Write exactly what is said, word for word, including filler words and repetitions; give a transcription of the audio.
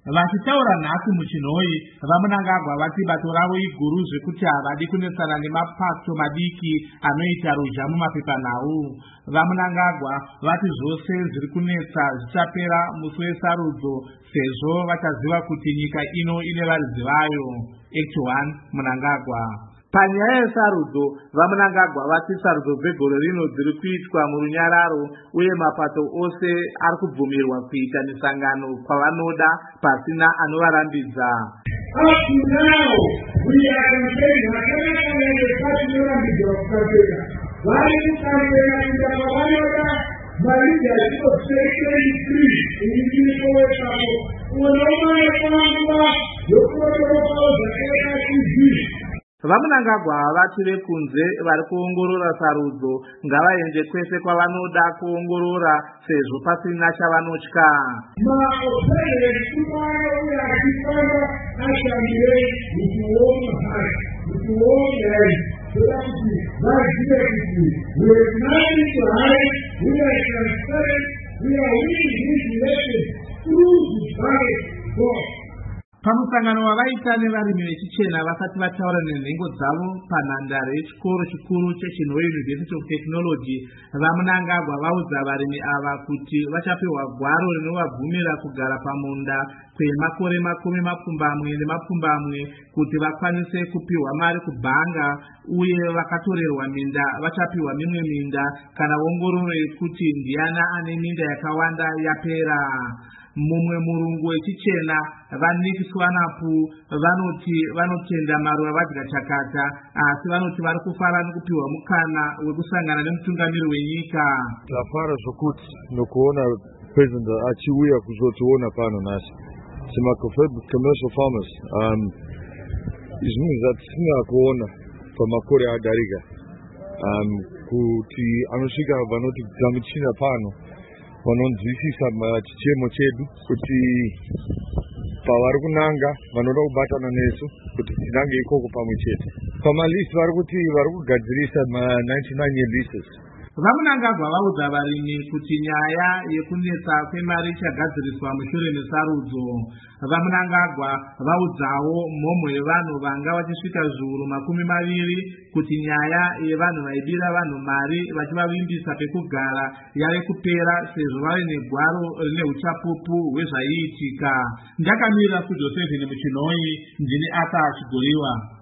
Vachitaura nhasi muchinhoi vaMunangagwa vati bato ravo iguru zvekuti havadi kunetsana nemapato madiki anoita ruzha mumapepanhau. VaMunangagwa vati zvose zviri kunetsa zvichapera musi wesarudzo sezvo vachaziva kuti nyika ino ine varidzi vayo. Act one Munangagwa. Panyaya yesarudzo, vaMunangagwa vati sarudzo dzegore rino dziri kuitwa murunyararo uye mapato ose ari kubvumirwa kuita misangano kwavanoda pasina anovarambidza. Up to now, we are campaigning. Hapana party norambidza kucampaigna. Vari kucampaigna kuita kwavanoda marija inosekerisi iniziko wepapo. Unoona kwanguva yokurotorawo zvakaita izvi. VaMunangagwa vati vekunze vari kuongorora sarudzo ngavaende kwese kwavanoda kuongorora sezvo pasina chavanotya. Maopere kumara uya achifamba ashambire mukuona hai mukuona hai toda kuti vazive kuti we are nothing to hide, we are transparent, we are winning this election through the power of God. Pamusangano wavaita nevarimi vechichena vasati vataura nenhengo dzavo panhandare yechikoro chikuru cheChinhoi University of Technology, vaMunangagwa vaudza varimi ava kuti vachapiwa gwaro rinovabvumira kugara pamunda kwemakore makumi mapfumbamwe nemapfumbamwe kuti vakwanise kupiwa mari kubhanga, uye vakatorerwa minda vachapiwa mimwe minda kana ongororo yekuti ndiana ane minda yakawanda yapera. Mumwe murungu wechichena vaNick Swanapu vanoti vanotenda maruva vadya chakata, asi vanoti vari kufara nokupiwa mukana wekusangana nemutungamiri wenyika. Tafara zvokuti nokuona president achiuya kuzotiona pano nasi sema-commercial farmers um izvinhu zvatisina kuona pamakore adarika um kuti anosvika vanoti gamuchina pano vanonzwisisa chichemo chedu kuti pavari kunanga vanoda kubatana nesu kuti tinange ikoko pamwe chete. Pamalist vari kuti vari kugadzirisa ma-ninety-nine year leases. VaMunangagwa vaudza varimi kuti nyaya yekunetsa kwemari ichagadziriswa mushure mesarudzo. VaMunangagwa vaudzawo mhomho yevanhu vanga vachisvika zviuru makumi maviri kuti nyaya yevanhu vaibira vanhu mari vachivavimbisa pekugara yave kupera sezvo vave negwaro rine uchapupu hwezvaiitika. Ndakamira studio seven muchinhoi, ndini Arthur Chigoliwa.